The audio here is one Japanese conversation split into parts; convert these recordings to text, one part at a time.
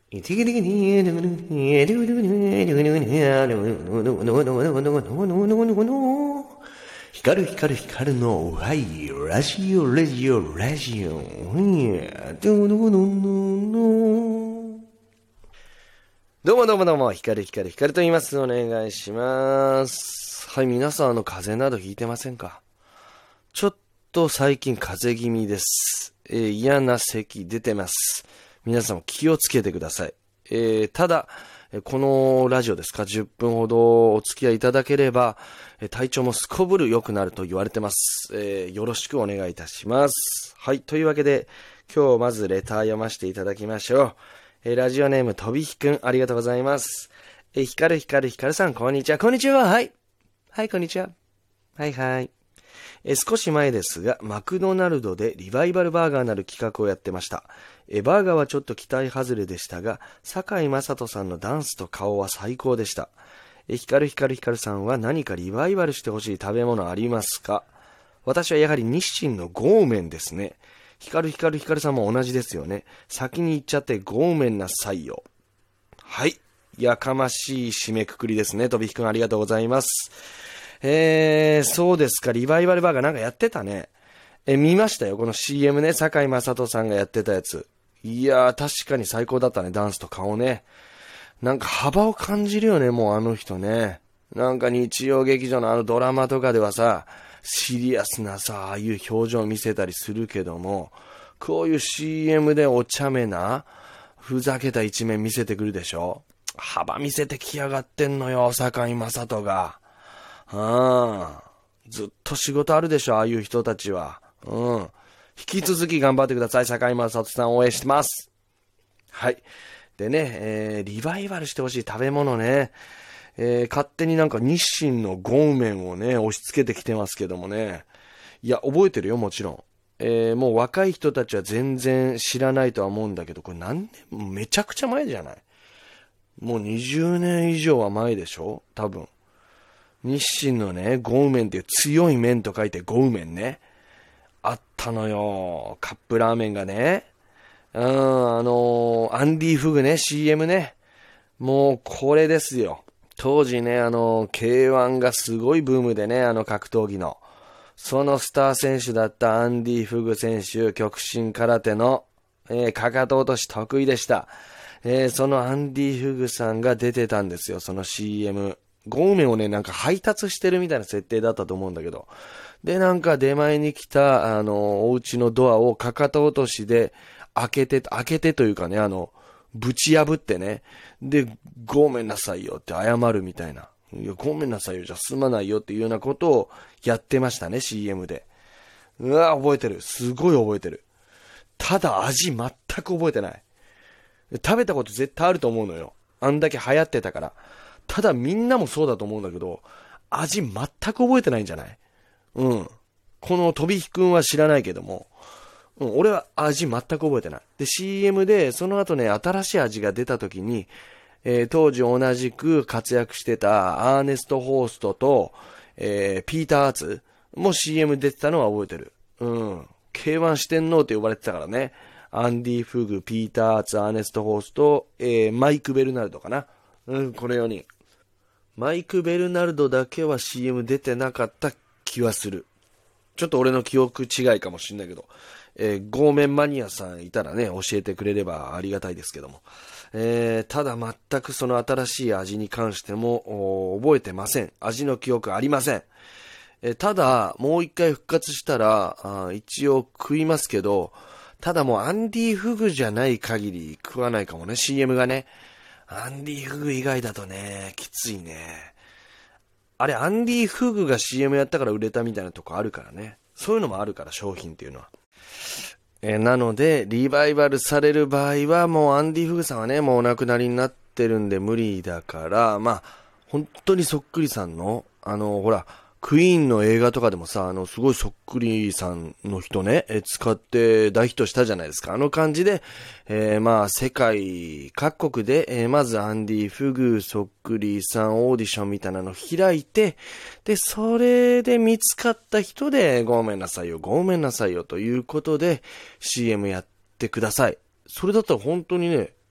光る光る光るの、はい、ラジオ、ラジオ、ラジオ、どうもどうもどうも、光る光る光ると言います。お願いします。はい、皆さん邪などひいてませんか？ちょっと最近風邪気味です。嫌な咳出てます。皆さんも気をつけてください。ただ、このラジオですか、10分ほどお付き合いいただければ、体調もすこぶる良くなると言われてます。よろしくお願いいたします。はい、というわけで、今日まずレター読ませていただきましょう。ラジオネームとびひくん、ありがとうございます。光る光る光るさん、こんにちは。こんにちは。はい。はい、こんにちは。はいはい。少し前ですが、マクドナルドでリバイバルバーガーなる企画をやってました。バーガーはちょっと期待外れでしたが、堺雅人さんのダンスと顔は最高でした。光る光る光るさんは何かリバイバルしてほしい食べ物ありますか？私はやはり日清のゴーメンですね。光る光る光るさんも同じですよね。先に言っちゃってゴーメンなさいよ。はい。やかましい締めくくりですね。とびひくんありがとうございます。そうですか。リバイバルバーガーなんかやってたね。見ましたよ。この CM ね。堺雅人さんがやってたやつ。いやー、確かに最高だったね。ダンスと顔ね。なんか幅を感じるよね。もうあの人ね。なんか日曜劇場のドラマとかではさ、シリアスなさ、ああいう表情を見せたりするけども、こういう CM でお茶目な、ふざけた一面見せてくるでしょ。幅見せてきやがってんのよ、堺雅人が。ずっと仕事あるでしょ、ああいう人たちは。引き続き頑張ってください。堺雅人さん応援してます。はい。でね、リバイバルしてほしい食べ物ね。勝手になんか日清のゴーメンをね、押し付けてきてますけどもね。いや、覚えてるよ、もちろん。もう若い人たちは全然知らないとは思うんだけど、これ何年、めちゃくちゃ前じゃない？もう20年以上は前でしょ？多分。日清のね、ゴーメンっていう強い麺と書いてゴーメンね。あったのよ。カップラーメンがね。アンディフグね、CM ね。もうこれですよ。当時ね、K1 がすごいブームでね、格闘技の。そのスター選手だったアンディフグ選手、極真空手の、かかと落とし得意でした。そのアンディフグさんが出てたんですよ、その CM。ゴーメンをね、なんか配達してるみたいな設定だったと思うんだけど。で、なんか出前に来た、お家のドアをかかと落としで開けてというかね、ぶち破ってね。で、ごめんなさいよって謝るみたいな。いや、ごめんなさいよ、じゃ済まないよっていうようなことをやってましたね、CM で。うわ、覚えてる。すごい覚えてる。ただ味全く覚えてない。食べたこと絶対あると思うのよ。あんだけ流行ってたから。ただみんなもそうだと思うんだけど、味全く覚えてないんじゃない？このとびひくんは知らないけども、俺は味全く覚えてない。で、CM で、その後ね、新しい味が出た時に、当時同じく活躍してたアーネスト・ホーストと、ピーター・アーツも CM 出てたのは覚えてる。K1 四天王って呼ばれてたからね。アンディ・フグ、ピーター・アーツ、アーネスト・ホースト、マイク・ベルナルドかな。この4人。マイク・ベルナルドだけは CM 出てなかった気はする。ちょっと俺の記憶違いかもしんないけど、ゴーメンマニアさんいたらね、教えてくれればありがたいですけども。ただ全くその新しい味に関しても覚えてません。味の記憶ありません。ただ、もう一回復活したら、一応食いますけど、ただもうアンディフグじゃない限り食わないかもね、CM がね。アンディフグ以外だとね、きついね。あれ、アンディフグが CM やったから売れたみたいなとこあるからね。そういうのもあるから、商品っていうのは。なので、リバイバルされる場合は、もうアンディフグさんはね、もうお亡くなりになってるんで無理だから、まあ、本当にそっくりさんの、ほら、クイーンの映画とかでもさ、すごいそっくりさんの人ね、使って大ヒットしたじゃないですか。あの感じで、まあ、世界各国で、まずアンディ・フグ、そっくりさんオーディションみたいなのを開いて、で、それで見つかった人で、ごめんなさいよ、ごめんなさいよということで、CM やってください。それだったら本当にね、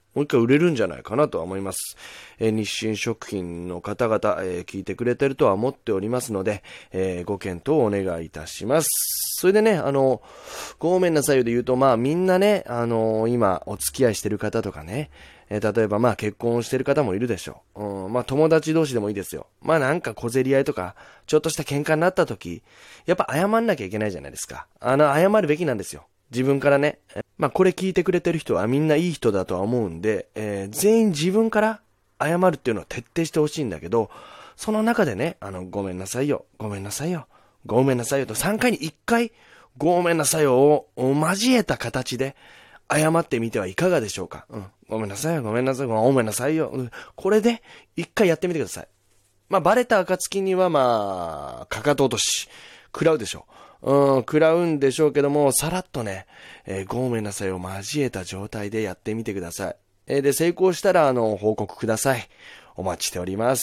もう一回売れるんじゃないかなとは思います。日清食品の方々、聞いてくれてるとは思っておりますので、ご検討をお願いいたします。それでね、ごめんなさいよで言うと、みんなね、今、お付き合いしてる方とかね、例えば結婚してる方もいるでしょう。友達同士でもいいですよ。なんか小競り合いとか、ちょっとした喧嘩になった時、やっぱ謝んなきゃいけないじゃないですか。謝るべきなんですよ。自分からね。これ聞いてくれてる人はみんないい人だとは思うんで、全員自分から謝るっていうのを徹底してほしいんだけど、その中でね、ごめんなさいよ、ごめんなさいよ、ごめんなさいよと3回に1回、ごめんなさいよを交えた形で謝ってみてはいかがでしょうか。ごめんなさいよ、ごめんなさいよ、ごめんなさいよ。これで1回やってみてください。バレた暁にはかかと落とし、食らうでしょう。食らうんでしょうけども、さらっとね、ごめんなさいを交えた状態でやってみてください。で、成功したら、報告ください。お待ちしております。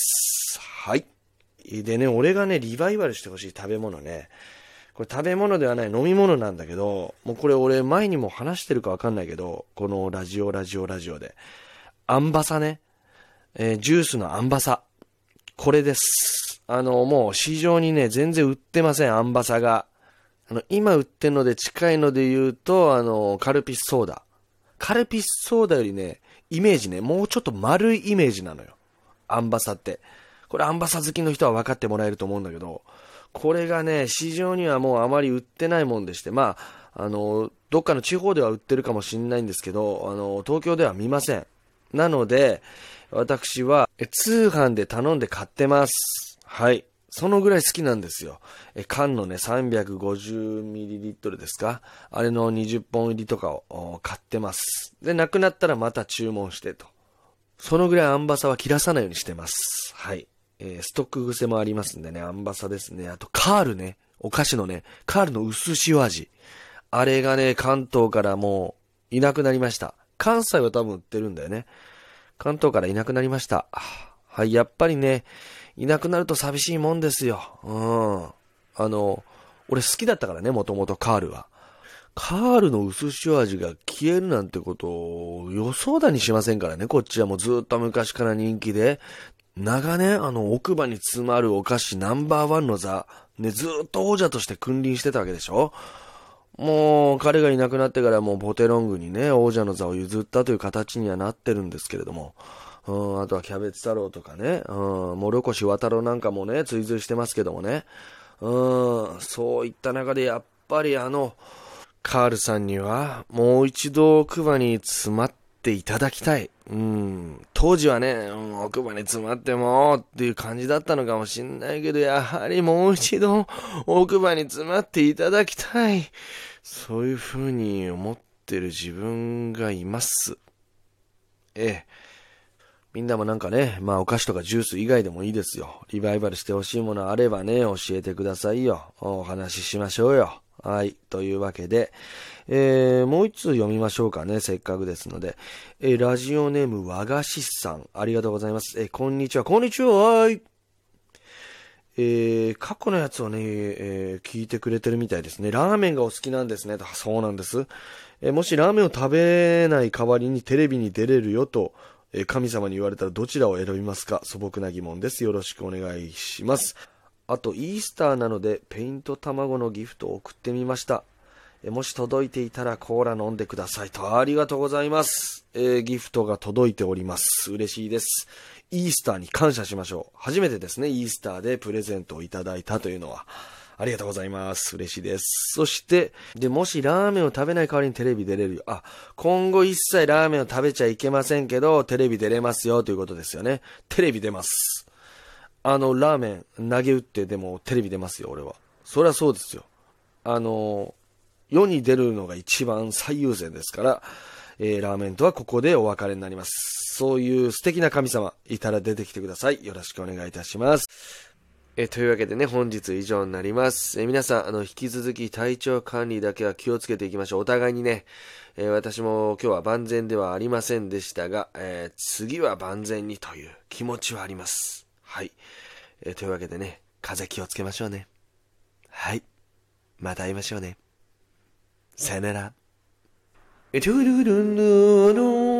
はい。でね、俺がね、リバイバルしてほしい食べ物ね。これ食べ物ではない飲み物なんだけど、もうこれ俺前にも話してるかわかんないけど、このラジオで。アンバサね。ジュースのアンバサ。これです。もう市場にね、全然売ってません、アンバサが。今売ってんので近いので言うと、カルピスソーダ。カルピスソーダよりね、イメージね、もうちょっと丸いイメージなのよ。アンバサって。これアンバサ好きの人は分かってもらえると思うんだけど、これがね、市場にはもうあまり売ってないもんでして、どっかの地方では売ってるかもしれないんですけど、東京では見ません。なので、私は、通販で頼んで買ってます。はい。そのぐらい好きなんですよ。缶のね、350ml ですか？あれの20本入りとかを買ってます。で、なくなったらまた注文してと。そのぐらいアンバサは切らさないようにしてます。はい。ストック癖もありますんでね、アンバサですね。あと、カールね。お菓子のね、カールの薄塩味。あれがね、関東からもういなくなりました。関西は多分売ってるんだよね。関東からいなくなりました。はい、やっぱりね、いなくなると寂しいもんですよ。俺好きだったからね、もともとカールは。カールの薄塩味が消えるなんてことを予想だにしませんからね、こっちはもうずっと昔から人気で。長年、奥歯に詰まるお菓子ナンバーワンの座、ね、ずっと王者として君臨してたわけでしょ？もう、彼がいなくなってからもうポテロングにね、王者の座を譲ったという形にはなってるんですけれども。あとはキャベツ太郎とかね、諸越渡郎なんかもね、追随してますけどもね。そういった中でやっぱりカールさんにはもう一度奥歯に詰まっていただきたい。当時はね、奥歯に詰まってもっていう感じだったのかもしんないけど、やはりもう一度奥歯に詰まっていただきたい。そういう風に思ってる自分がいます。みんなもなんかね、お菓子とかジュース以外でもいいですよ。リバイバルしてほしいものあればね、教えてくださいよ。お話ししましょうよ。はい。というわけで、もう一通読みましょうかね。せっかくですので。ラジオネーム和菓子さん。ありがとうございます。こんにちは。こんにちは。はい。過去のやつをね、聞いてくれてるみたいですね。ラーメンがお好きなんですね。そうなんです。もしラーメンを食べない代わりにテレビに出れるよと、神様に言われたらどちらを選びますか？素朴な疑問です。よろしくお願いします。あと、イースターなので、ペイント卵のギフトを送ってみました。もし届いていたらコーラ飲んでくださいと。ありがとうございます。ギフトが届いております。嬉しいです。イースターに感謝しましょう。初めてですね、イースターでプレゼントをいただいたというのは。ありがとうございます。嬉しいです。そして、もしラーメンを食べない代わりにテレビ出れるよ。今後一切ラーメンを食べちゃいけませんけど、テレビ出れますよということですよね。テレビ出ます。ラーメン投げ打ってでもテレビ出ますよ、俺は。そりゃそうですよ。世に出るのが一番最優先ですから、ラーメンとはここでお別れになります。そういう素敵な神様いたら出てきてください。よろしくお願いいたします。というわけでね、本日以上になります。皆さん、引き続き体調管理だけは気をつけていきましょう。お互いにね、私も今日は万全ではありませんでしたが、次は万全にという気持ちはあります。はい。というわけでね、風邪気をつけましょうね。はい。また会いましょうね。さよなら。トゥルルルル